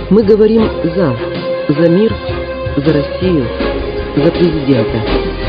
Мы говорим за мир, за Россию, за президента.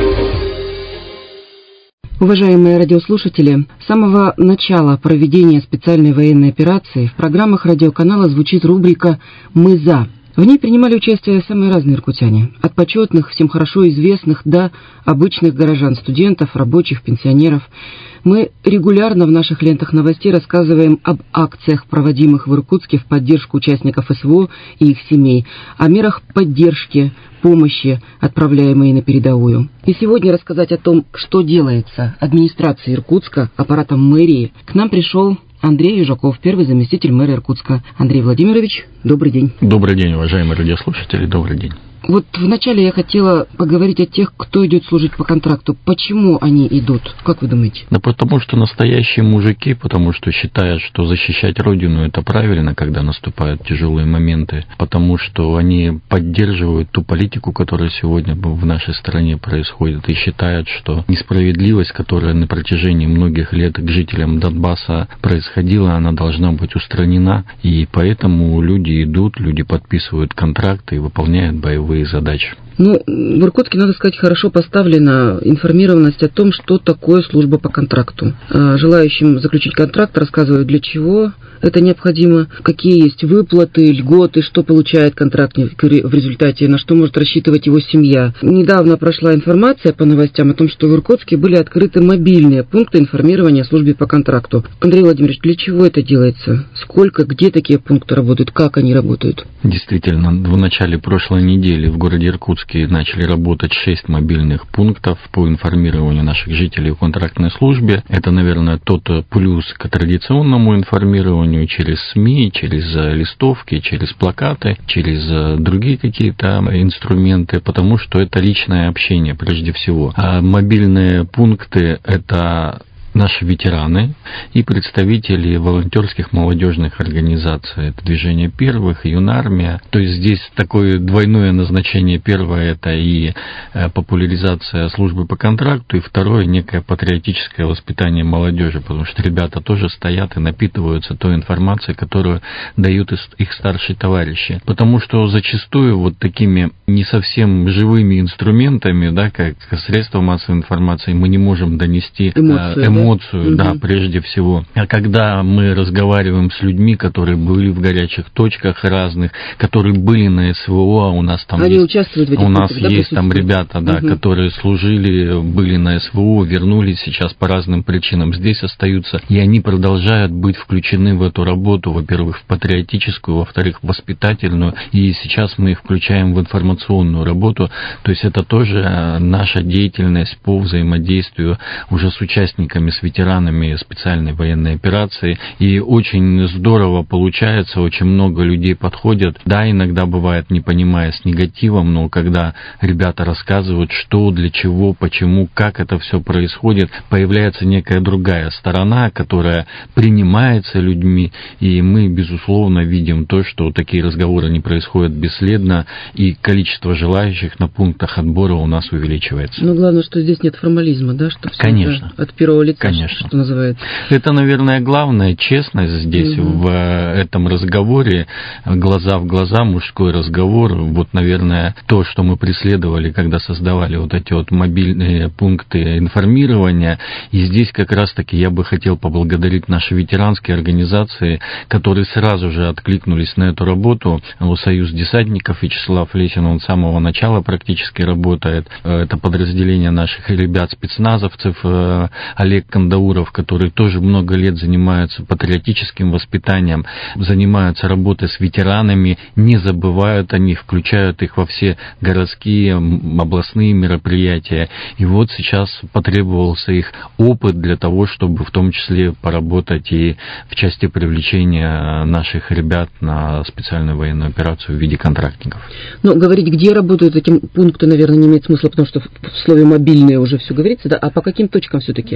Уважаемые радиослушатели, с самого начала проведения специальной военной операции в программах радиоканала звучит рубрика «Мы за». В ней принимали участие самые разные иркутяне, от почетных, всем хорошо известных до обычных горожан, студентов, рабочих, пенсионеров. Мы регулярно в наших лентах новостей рассказываем об акциях, проводимых в Иркутске в поддержку участников СВО и их семей, о мерах поддержки, помощи, отправляемой на передовую. И сегодня рассказать о том, что делается администрацией Иркутска, аппаратом мэрии, к нам пришел Андрей Южаков, первый заместитель мэра Иркутска. Андрей Владимирович, добрый день. Добрый день, уважаемые радиослушатели, добрый день. Вот вначале я хотела поговорить о тех, кто идет служить по контракту. Почему они идут? Как вы думаете? Да потому что настоящие мужики, потому что считают, что защищать Родину это правильно, когда наступают тяжелые моменты, потому что они поддерживают ту политику, которая сегодня в нашей стране происходит, и считают, что несправедливость, которая на протяжении многих лет к жителям Донбасса происходила, она должна быть устранена, и поэтому люди идут, люди подписывают контракты и выполняют боевые задачи. Ну, в Иркутске, надо сказать, хорошо поставлена информированность о том, что такое служба по контракту. Желающим заключить контракт рассказывают, для чего это необходимо, какие есть выплаты, льготы, что получает контрактник в результате, на что может рассчитывать его семья. Недавно прошла информация по новостям о том, что в Иркутске были открыты мобильные пункты информирования о службе по контракту. Андрей Владимирович, для чего это делается? Сколько, где такие пункты работают, как они работают? Действительно, в начале прошлой недели в городе Иркутске начали работать 6 мобильных пунктов по информированию наших жителей о контрактной службе. Это, наверное, тот плюс к традиционному информированию через СМИ, через листовки, через плакаты, через другие какие-то инструменты, потому что это личное общение прежде всего. А мобильные пункты – это наши ветераны и представители волонтерских молодежных организаций. Это движение первых, юнармия. То есть здесь такое двойное назначение. Первое – это и популяризация службы по контракту, и второе – некое патриотическое воспитание молодежи, потому что ребята тоже стоят и напитываются той информацией, которую дают их старшие товарищи. Потому что зачастую вот такими не совсем живыми инструментами, да, как средства массовой информации, мы не можем донести эмоцию, да, прежде всего. А когда мы разговариваем с людьми, которые были в горячих точках разных, которые были на СВО, у нас там они участвуют в этих пунктах, есть там ребята, да, которые служили, были на СВО, вернулись сейчас по разным причинам, здесь остаются, и они продолжают быть включены в эту работу, во-первых, в патриотическую, во-вторых, в воспитательную, и сейчас мы их включаем в информационную работу, то есть это тоже наша деятельность по взаимодействию уже с участниками, с ветеранами специальной военной операции, и очень здорово получается, очень много людей подходят, да, иногда бывает, не понимая, с негативом, но когда ребята рассказывают, что, для чего, почему, как это все происходит, появляется некая другая сторона, которая принимается людьми, и мы, безусловно, видим то, что такие разговоры не происходят бесследно, и количество желающих на пунктах отбора у нас увеличивается. Ну, главное, что здесь нет формализма, да, что все конечно, от первого лица, конечно, что называется. Это, наверное, главное, честность здесь в этом разговоре, глаза в глаза, мужской разговор. Вот, наверное, то, что мы преследовали, когда создавали вот эти вот мобильные пункты информирования. И здесь как раз-таки я бы хотел поблагодарить наши ветеранские организации, которые сразу же откликнулись на эту работу. Союз десантников Вячеслав Лесин, он с самого начала практически работает. Это подразделение наших ребят, спецназовцев, Олег Кандауров, который тоже много лет занимается патриотическим воспитанием, занимаются работой с ветеранами, не забывают о них, включают их во все городские, областные мероприятия. И вот сейчас потребовался их опыт для того, чтобы в том числе поработать и в части привлечения наших ребят на специальную военную операцию в виде контрактников. Ну, говорить, где работают эти пункты, наверное, не имеет смысла, потому что в слове «мобильные» уже все говорится, да? А по каким точкам все-таки они Да,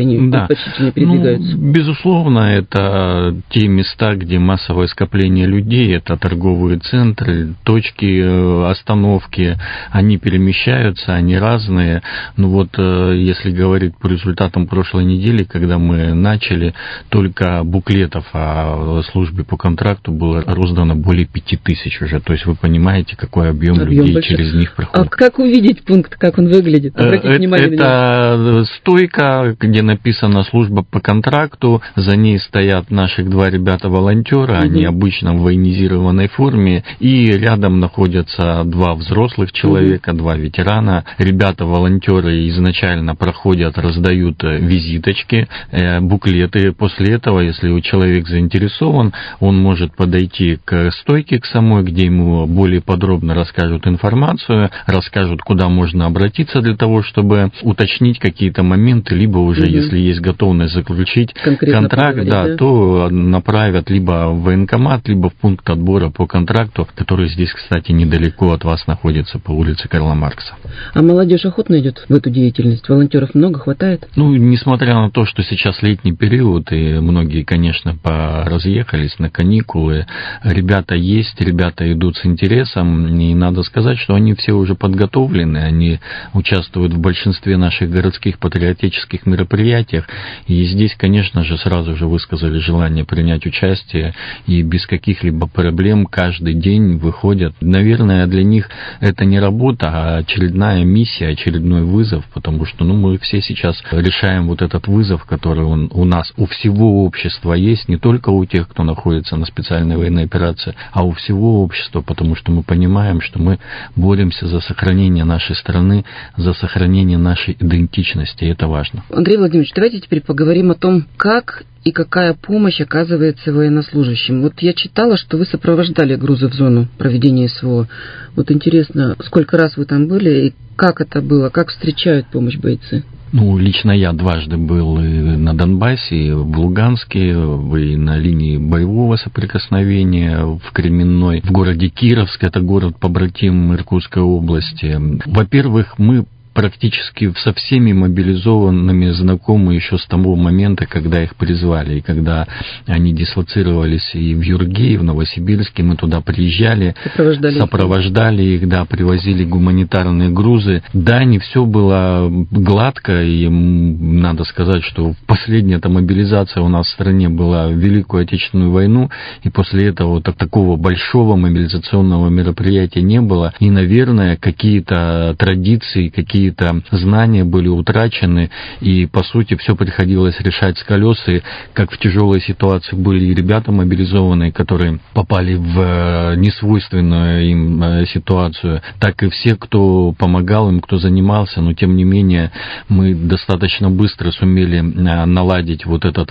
предпочтительнее передвигаются? Безусловно, это те места, где массовое скопление людей, это торговые центры, точки остановки, они перемещаются, они разные. Ну вот, если говорить по результатам прошлой недели, когда мы начали, только буклетов о службе по контракту было роздано более 5000 уже. То есть вы понимаете, какой объем людей большой. через них проходит. А как увидеть пункт, как он выглядит? Обратите внимание на него. Это стойка, где написано «служба по контракту», за ней стоят наших 2 ребята-волонтера, они обычно в военизированной форме, и рядом находятся 2 взрослых человека, 2 ветерана. Ребята-волонтеры изначально проходят, раздают визиточки, буклеты. После этого, если человек заинтересован, он может подойти к стойке к самой, где ему более подробно расскажут информацию, расскажут, куда можно обратиться для того, чтобы уточнить какие-то моменты, либо уже, если есть готовность заключить контракт, то направят либо в военкомат, либо в пункт отбора по контракту, который здесь, кстати, недалеко от вас находится, по улице Карла Маркса. А молодежь охотно идет в эту деятельность? Волонтеров много, хватает? Несмотря на то, что сейчас летний период, и многие, конечно, разъехались на каникулы, ребята есть, ребята идут с интересом, и надо сказать, что они все уже подготовлены, они участвуют в большинстве наших городских патриотических мероприятиях, и здесь, конечно же, сразу же высказали желание принять участие, и без каких-либо проблем каждый день выходят. Наверное, для них это не работа, а очередная миссия, очередной вызов, потому что мы все сейчас решаем вот этот вызов, который у нас, у всего общества есть, не только у тех, кто находится на специальной военной операции, а у всего общества, потому что мы понимаем, что мы боремся за сохранение нашей страны, за сохранение нашей идентичности, и это важно. Андрей Владимирович, давайте теперь поговорим о том, как и какая помощь оказывается военнослужащим. Вот я читала, что вы сопровождали грузы в зону проведения СВО. Вот интересно, сколько раз вы там были и как это было, как встречают помощь бойцы? Лично я дважды был и на Донбассе, и в Луганске, и на линии боевого соприкосновения в Кременной, в городе Кировск, это город-побратим Иркутской области. Во-первых, мы практически со всеми мобилизованными знакомы еще с того момента, когда их призвали, и когда они дислоцировались и в Юрге, и в Новосибирске, мы туда приезжали, сопровождали их, привозили гуманитарные грузы. Да, не все было гладко, и надо сказать, что последняя мобилизация у нас в стране была в Великую Отечественную войну, и после этого такого большого мобилизационного мероприятия не было, и, наверное, какие-то традиции, какие-то знания были утрачены, и, по сути, все приходилось решать с колес, и как в тяжелой ситуации были и ребята мобилизованные, которые попали в несвойственную им ситуацию, так и все, кто помогал им, кто занимался, но, тем не менее, мы достаточно быстро сумели наладить вот этот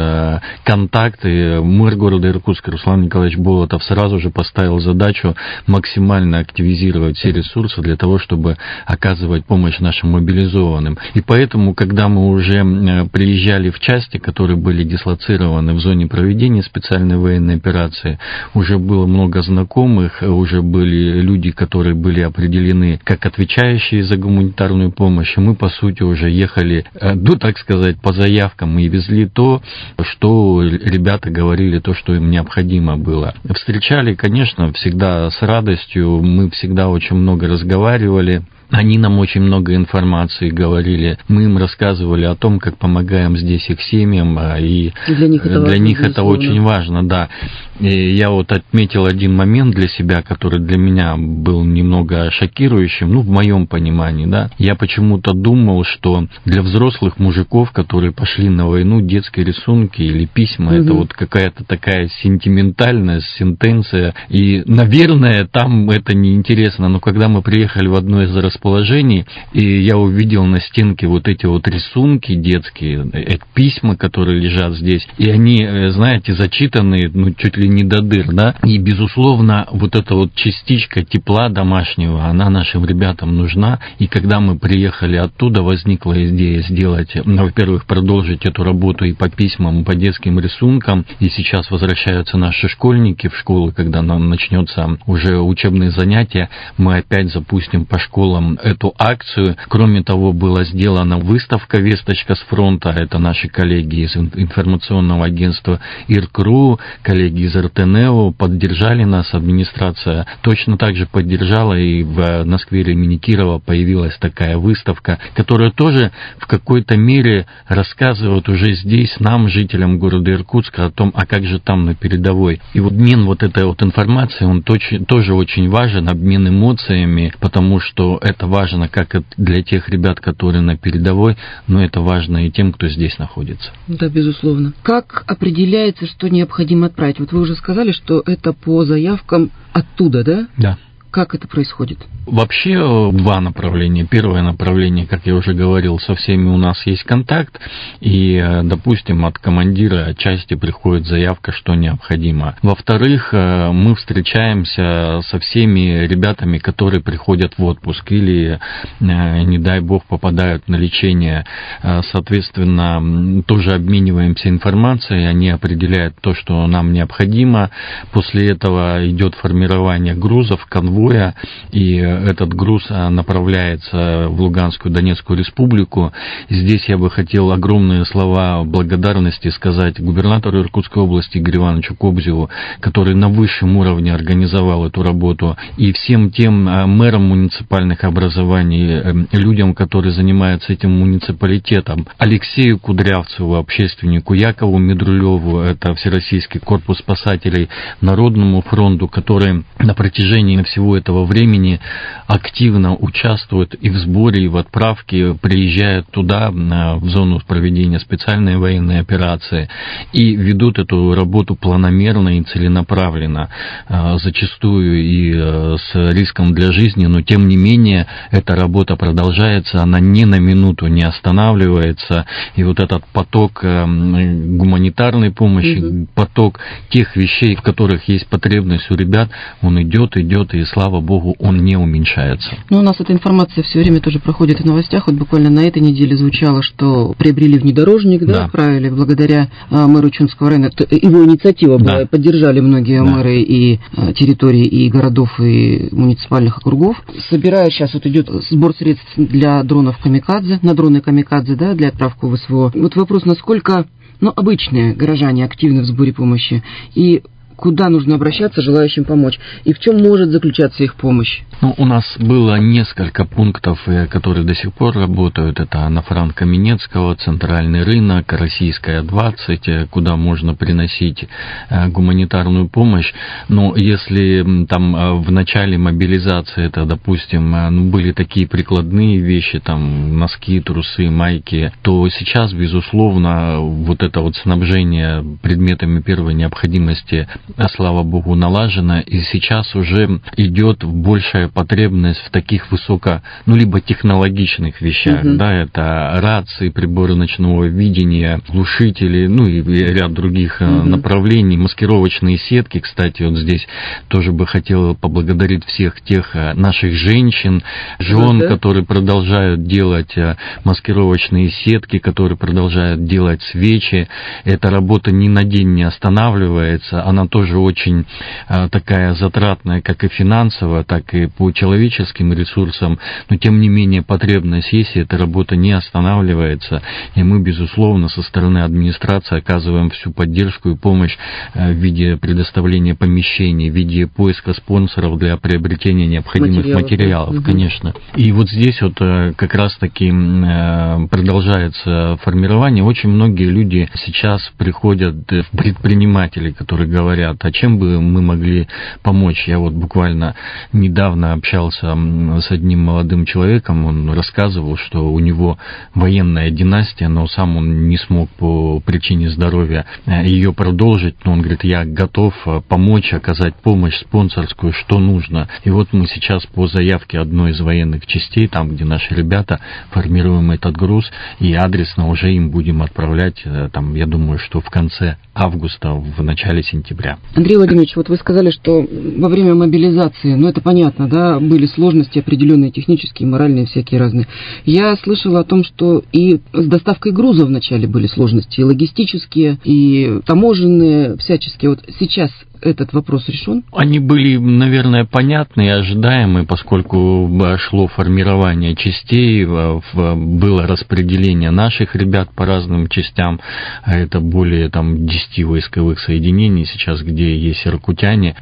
контакт, и мэр города Иркутска Руслан Николаевич Болотов сразу же поставил задачу максимально активизировать все ресурсы для того, чтобы оказывать помощь нашим мобилизованным. И поэтому, когда мы уже приезжали в части, которые были дислоцированы в зоне проведения специальной военной операции, уже было много знакомых, уже были люди, которые были определены как отвечающие за гуманитарную помощь, и мы, по сути, уже ехали, так сказать, по заявкам и везли то, что ребята говорили, то, что им необходимо было. Встречали, конечно, всегда с радостью, мы всегда очень много разговаривали. Они нам очень много информации говорили, мы им рассказывали о том, как помогаем здесь их семьям, и для них это очень важно, да. И я отметил один момент для себя, который для меня был немного шокирующим, в моем понимании, да. Я почему-то думал, что для взрослых мужиков, которые пошли на войну, детские рисунки или письма, это какая-то такая сентиментальная сентенция, и, наверное, там это неинтересно, но когда мы приехали в одно из расположений, и я увидел на стенке эти рисунки детские, письма, которые лежат здесь, и они, знаете, зачитаны, чуть ли не до дыр, да, и, безусловно, эта частичка тепла домашнего, она нашим ребятам нужна, и когда мы приехали оттуда, возникла идея сделать, во-первых, продолжить эту работу и по письмам, и по детским рисункам, и сейчас возвращаются наши школьники в школы, когда нам начнется уже учебные занятия, мы опять запустим по школам эту акцию. Кроме того, была сделана выставка «Весточка с фронта». Это наши коллеги из информационного агентства ИРКРУ, коллеги из РТНЭО поддержали нас, администрация точно так же поддержала, и на сквере имени Кирова появилась такая выставка, которая тоже в какой-то мере рассказывает уже здесь нам, жителям города Иркутска, о том, а как же там на передовой. И вот обмен вот этой вот информацией, он тоже очень важен, обмен эмоциями, потому что это важно как для тех ребят, которые на передовой, но это важно и тем, кто здесь находится. Да, безусловно. Как определяется, что необходимо отправить? Вот вы уже сказали, что это по заявкам оттуда, да? Да. Как это происходит? Вообще два направления. Первое направление, как я уже говорил, со всеми у нас есть контакт, и, допустим, от командира части приходит заявка, что необходимо. Во-вторых, мы встречаемся со всеми ребятами, которые приходят в отпуск или, не дай бог, попадают на лечение. Соответственно, тоже обмениваемся информацией, они определяют то, что нам необходимо. После этого идет формирование грузов, конвоя, и этот груз направляется в Луганскую Донецкую республику. Здесь я бы хотел огромные слова благодарности сказать губернатору Иркутской области Игорю Ивановичу Кобзеву, который на высшем уровне организовал эту работу, и всем тем мэрам муниципальных образований, людям, которые занимаются этим муниципалитетом, Алексею Кудрявцеву, общественнику, Якову Медрулеву, это Всероссийский корпус спасателей, Народному фронту, которые на протяжении всего этого времени активно участвуют и в сборе, и в отправке, приезжают туда, в зону проведения специальной военной операции, и ведут эту работу планомерно и целенаправленно, зачастую и с риском для жизни, но тем не менее эта работа продолжается, она ни на минуту не останавливается, и вот этот поток гуманитарной помощи, поток тех вещей, в которых есть потребность у ребят, он идет, и слава богу, он не уменьшается. Ну, у нас эта информация все время тоже проходит в новостях. Вот буквально на этой неделе звучало, что приобрели внедорожник, да, отправили благодаря мэру Чунского района. Его инициатива была, поддержали многие мэры и территорий, и городов, и муниципальных округов. Собирают, сейчас вот идет сбор средств для дронов камикадзе, на дроны камикадзе, да, для отправки в СВО. Вот вопрос, насколько, обычные горожане активны в сборе помощи, и куда нужно обращаться желающим помочь, и в чем может заключаться их помощь? У нас было несколько пунктов, которые до сих пор работают. Это на Франко-Минецкого, Центральный рынок, Российская 20, куда можно приносить гуманитарную помощь. Но если там в начале мобилизации, это, допустим, были такие прикладные вещи, там носки, трусы, майки, то сейчас, безусловно, вот это вот снабжение предметами первой необходимости, слава богу, налажено, и сейчас уже идет большая потребность в таких либо технологичных вещах, это рации, приборы ночного видения, глушители, и ряд других направлений, маскировочные сетки. Кстати, вот здесь тоже бы хотел поблагодарить всех тех наших женщин, жен, которые продолжают делать маскировочные сетки, которые продолжают делать свечи. Эта работа ни на день не останавливается, она тоже очень такая затратная, как и финансово, так и по человеческим ресурсам, но тем не менее потребность есть, и эта работа не останавливается, и мы, безусловно, со стороны администрации оказываем всю поддержку и помощь в виде предоставления помещений, в виде поиска спонсоров для приобретения необходимых материалов, конечно. И вот здесь вот как раз-таки продолжается формирование. Очень многие люди сейчас приходят, предприниматели, которые говорят, а чем бы мы могли помочь. Я вот буквально недавно общался с одним молодым человеком, он рассказывал, что у него военная династия, но сам он не смог по причине здоровья ее продолжить, но он говорит, я готов помочь, оказать помощь спонсорскую, что нужно. И вот мы сейчас по заявке одной из военных частей, там, где наши ребята, формируем этот груз, и адресно уже им будем отправлять, я думаю, что в конце августа, в начале сентября. дня. Андрей Владимирович, вот вы сказали, что во время мобилизации, это понятно, да, были сложности определенные, технические, моральные, всякие разные. Я слышала о том, что и с доставкой груза вначале были сложности, и логистические, и таможенные, всяческие. Вот сейчас этот вопрос решен? Они были, наверное, понятны и ожидаемы, поскольку шло формирование частей, было распределение наших ребят по разным частям, это более 10 войсковых соединений сейчас, где есть иркутяне,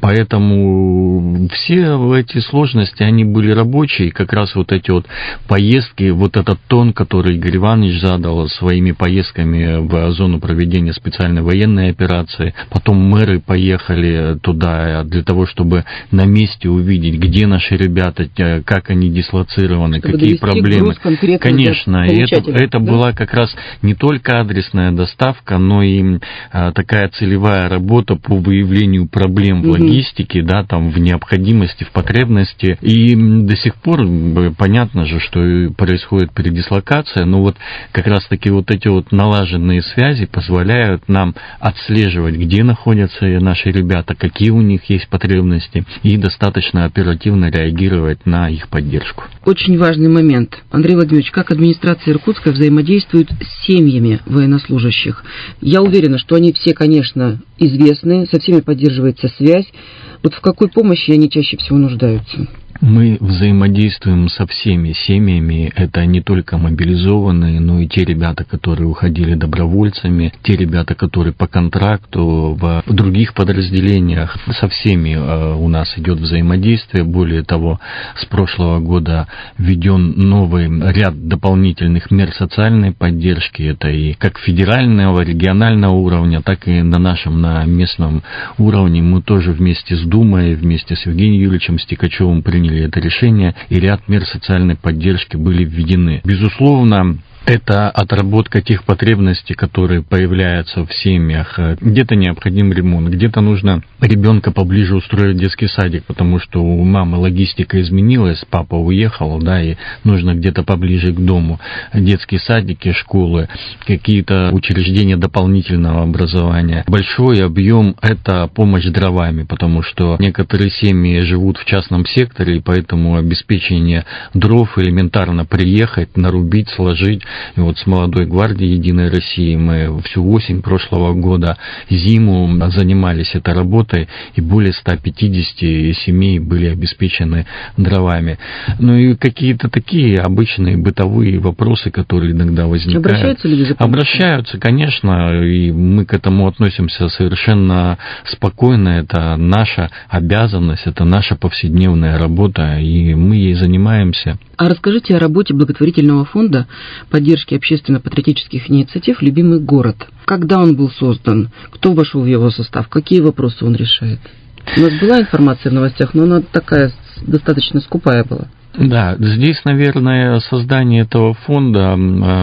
поэтому все эти сложности, они были рабочие, как раз вот эти вот поездки, вот этот тон, который Игорь Иванович задал своими поездками в зону проведения специальной военной операции, потом мэры поехали туда для того, чтобы на месте увидеть, где наши ребята, как они дислоцированы, чтобы какие проблемы. Конечно, и это была как раз не только адресная доставка, но и такая целевая работа по выявлению проблем в логистике, в необходимости, в потребности. И до сих пор понятно же, что происходит передислокация, но вот как раз таки вот эти вот налаженные связи позволяют нам отслеживать, где находятся наши ребята, какие у них есть потребности, и достаточно оперативно реагировать на их поддержку. Очень важный момент. Андрей Владимирович, как администрация Иркутска взаимодействует с семьями военнослужащих? Я уверена, что они все, конечно, известны, со всеми поддерживается связь. Вот в какой помощи они чаще всего нуждаются? Мы взаимодействуем со всеми семьями, это не только мобилизованные, но и те ребята, которые уходили добровольцами, те ребята, которые по контракту в других подразделениях. Со всеми у нас идет взаимодействие. Более того, с прошлого года введен новый ряд дополнительных мер социальной поддержки. Это и как федерального, регионального уровня, так и на местном уровне. Мы тоже вместе с Думой, вместе с Евгением Юрьевичем Стекачевым приняли это решение, и ряд мер социальной поддержки были введены. Безусловно, это отработка тех потребностей, которые появляются в семьях. Где-то необходим ремонт, где-то нужно ребенка поближе устроить в детский садик, потому что у мамы логистика изменилась, папа уехал, и нужно где-то поближе к дому. Детские садики, школы, какие-то учреждения дополнительного образования. Большой объем – это помощь дровами, потому что некоторые семьи живут в частном секторе, и поэтому обеспечение дров элементарно приехать, нарубить, сложить. И вот с молодой гвардией Единой России мы всю осень прошлого года, зиму занимались этой работой, и более 150 семей были обеспечены дровами. И какие-то такие обычные бытовые вопросы, которые иногда возникают. Обращаются люди за помощью? Обращаются, конечно, и мы к этому относимся совершенно спокойно. Это наша обязанность, это наша повседневная работа, и мы ей занимаемся. А расскажите о работе благотворительного фонда поддержки общественно-патриотических инициатив «Любимый город». Когда он был создан? Кто вошел в его состав? Какие вопросы он решает? У нас была информация в новостях, но она такая достаточно скупая была. Да, здесь, наверное, создание этого фонда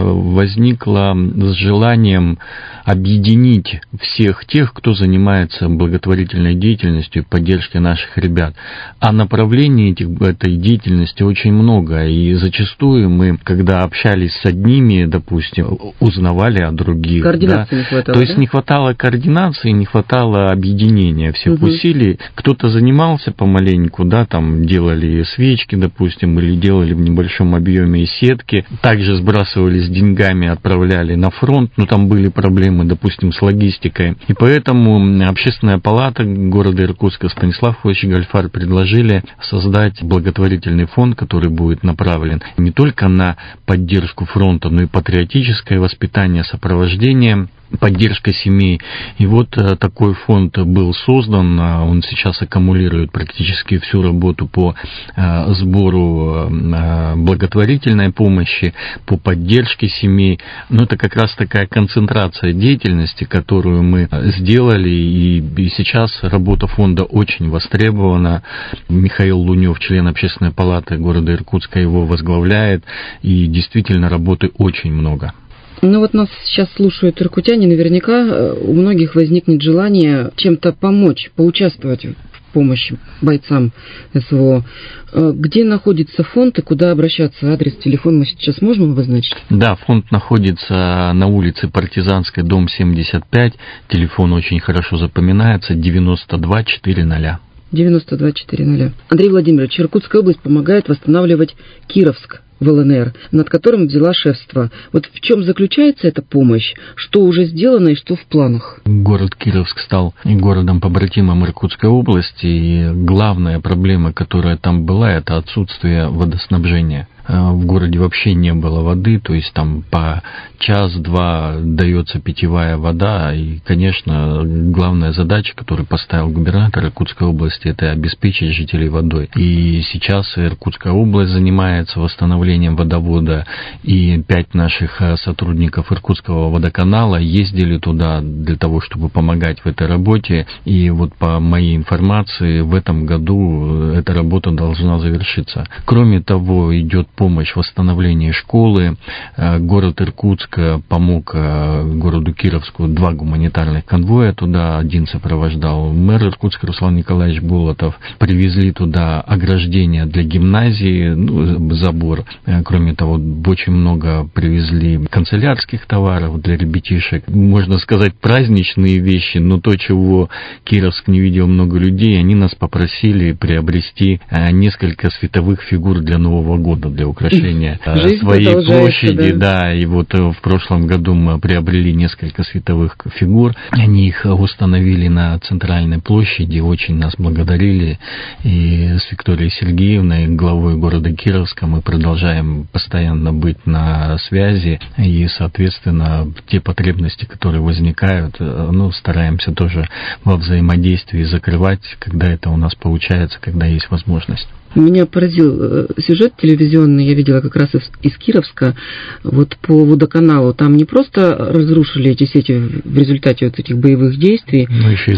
возникло с желанием объединить всех тех, кто занимается благотворительной деятельностью и поддержкой наших ребят. А направлений этой деятельности очень много, и зачастую мы, когда общались с одними, допустим, узнавали о других. Координации не хватало, то есть не хватало координации, не хватало объединения всех усилий. Кто-то занимался помаленьку, делали свечки, допустим, или делали в небольшом объеме сетки, также сбрасывались деньгами, отправляли на фронт, но там были проблемы, допустим, с логистикой. И поэтому Общественная палата города Иркутска, Станислав Фович Гальфар предложили создать благотворительный фонд, который будет направлен не только на поддержку фронта, но и патриотическое воспитание, сопровождение, поддержка семей. И вот такой фонд был создан, он сейчас аккумулирует практически всю работу по сбору благотворительной помощи, по поддержке семей. Но это как раз такая концентрация деятельности, которую мы сделали, и сейчас работа фонда очень востребована. Михаил Лунев, член Общественной палаты города Иркутска, его возглавляет, и действительно работы очень много. Вот нас сейчас слушают иркутяне, наверняка у многих возникнет желание чем-то помочь, поучаствовать в помощь бойцам СВО. Где находится фонд и куда обращаться? Адрес, телефон мы сейчас можем обозначить? Да, фонд находится на улице Партизанской, дом 75. Телефон очень хорошо запоминается, 92-400. 92-400. Андрей Владимирович, Иркутская область помогает восстанавливать Кировск в ЛНР, над которым взяла шефство. Вот в чем заключается эта помощь? Что уже сделано и что в планах? Город Кировск стал городом-побратимом Иркутской области, и главная проблема, которая там была, это отсутствие водоснабжения. В городе вообще не было воды, то есть там по час-два дается питьевая вода, и, конечно, главная задача, которую поставил губернатор Иркутской области, это обеспечить жителей водой. И сейчас Иркутская область занимается восстановлением водовода, и 5 наших сотрудников Иркутского водоканала ездили туда для того, чтобы помогать в этой работе, и вот по моей информации, в этом году эта работа должна завершиться. Кроме того, идет помощь в восстановлении школы. Город Иркутск помог городу Кировску 2 гуманитарных конвоя туда. Один сопровождал мэр Иркутска Руслан Николаевич Болотов. Привезли туда ограждение для гимназии, забор. Кроме того, очень много привезли канцелярских товаров для ребятишек. Можно сказать, праздничные вещи, но то, чего Кировск не видел много людей, они нас попросили приобрести несколько световых фигур для Нового года, для украшения своей площади. Да, и вот в прошлом году мы приобрели несколько световых фигур. Они их установили на центральной площади, очень нас благодарили. И с Викторией Сергеевной, главой города Кировска, мы продолжаем постоянно быть на связи. И, соответственно, те потребности, которые возникают, стараемся тоже во взаимодействии закрывать, когда это у нас получается, когда есть возможность. Меня поразил сюжет телевизионный, я видела как раз из Кировска, вот по водоканалу. Там не просто разрушили эти сети в результате вот этих боевых действий, но еще и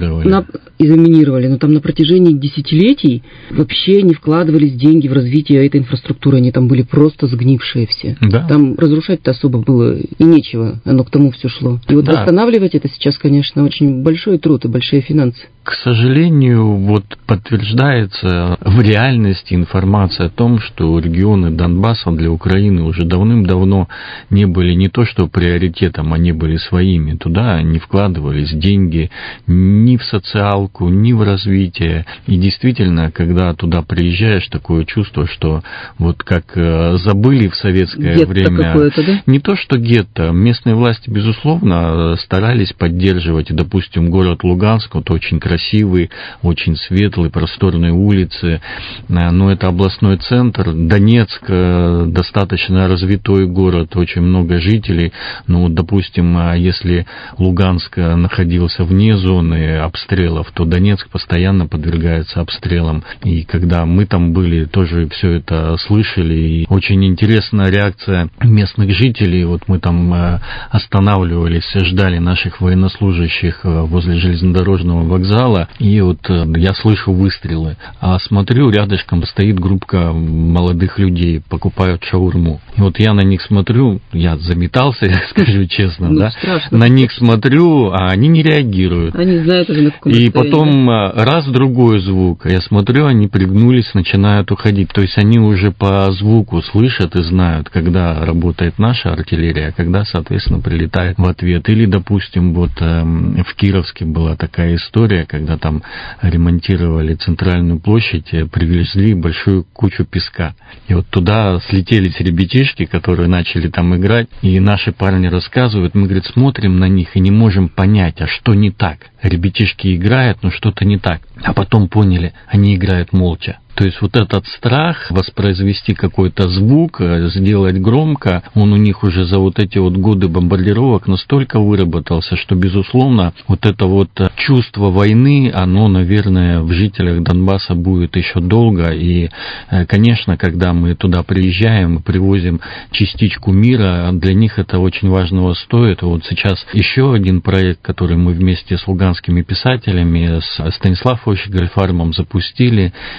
заминировали, но там на протяжении десятилетий вообще не вкладывались деньги в развитие этой инфраструктуры, они там были просто сгнившие все. Да. Там разрушать-то особо было и нечего, оно к тому все шло. И вот восстанавливать это сейчас, конечно, очень большой труд и большие финансы. К сожалению, вот подтверждается в реальности информация о том, что регионы Донбасса для Украины уже давным-давно не были не то что приоритетом, они были своими. Туда не вкладывались деньги ни в социалку, ни в развитие. И действительно, когда туда приезжаешь, такое чувство, что вот как забыли в советское гетто время. Да? Не то что гетто. Местные власти, безусловно, старались поддерживать, допустим, город Луганск, вот очень красивый, очень светлый, просторные улицы, но это областной центр. Донецк достаточно развитой город, очень много жителей, но, допустим, если Луганск находился вне зоны обстрелов, то Донецк постоянно подвергается обстрелам, и когда мы там были, тоже все это слышали, и очень интересная реакция местных жителей. Вот мы там останавливались, ждали наших военнослужащих возле железнодорожного вокзала, и вот я слышу выстрелы, а смотрю, рядышком стоит группа молодых людей, покупают шаурму. И вот я на них смотрю, я заметался, я скажу честно, да, страшно. На них смотрю, а они не реагируют. Они знают уже на каком И потом раз, другой звук, я смотрю, они пригнулись, начинают уходить. То есть они уже по звуку слышат и знают, когда работает наша артиллерия, а когда, соответственно, прилетает в ответ. Или, допустим, вот в Кировске была такая история, когда там ремонтировали центральную площадь, привезли большую кучу песка. И вот туда слетелись ребятишки, которые начали там играть, и наши парни рассказывают, мы, говорит, смотрим на них и не можем понять, а что не так. Ребятишки играют, но что-то не так. А потом поняли, они играют молча. То есть вот этот страх воспроизвести какой-то звук, сделать громко, он у них уже за вот эти вот годы бомбардировок настолько выработался, что, безусловно, вот это вот чувство войны, оно, наверное, в жителях Донбасса будет еще долго. И, конечно, когда мы туда приезжаем, мы привозим частичку мира, для них это очень важного стоит. Вот сейчас еще один проект, который мы вместе с луганскими писателями, с Станиславом Гольфармом запустили, издание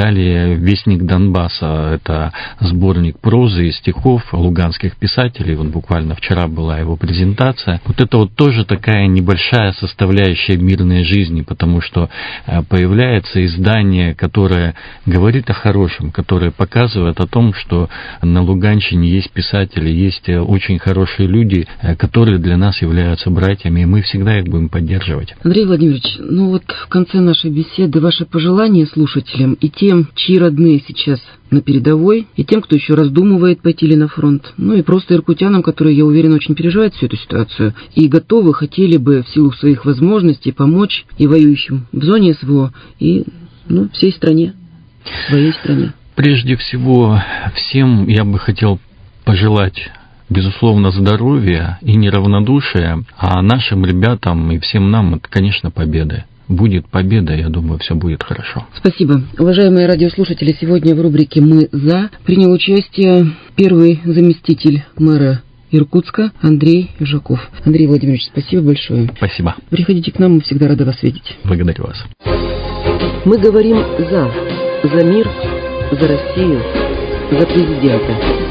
Далее «Вестник Донбасса» — это сборник прозы и стихов луганских писателей. Вот буквально вчера была его презентация. Вот это вот тоже такая небольшая составляющая мирной жизни, потому что появляется издание, которое говорит о хорошем, которое показывает о том, что на Луганщине есть писатели, есть очень хорошие люди, которые для нас являются братьями, и мы всегда их будем поддерживать. Андрей Владимирович, ну вот в конце нашей беседы ваши пожелания слушателям и тем, чьи родные сейчас на передовой, и тем, кто еще раздумывает, пойти ли на фронт, ну и просто иркутянам, которые, я уверена, очень переживают всю эту ситуацию и готовы, хотели бы в силу своих возможностей помочь и воюющим в зоне СВО, и всей стране, своей стране. Прежде всего, всем я бы хотел пожелать, безусловно, здоровья и неравнодушия, а нашим ребятам и всем нам, это, конечно, победы. Будет победа, я думаю, все будет хорошо. Спасибо. Уважаемые радиослушатели, сегодня в рубрике «Мы за» принял участие первый заместитель мэра Иркутска Андрей Жаков. Андрей Владимирович, спасибо большое. Спасибо. Приходите к нам, мы всегда рады вас видеть. Благодарю вас. Мы говорим за мир, за Россию, за президента.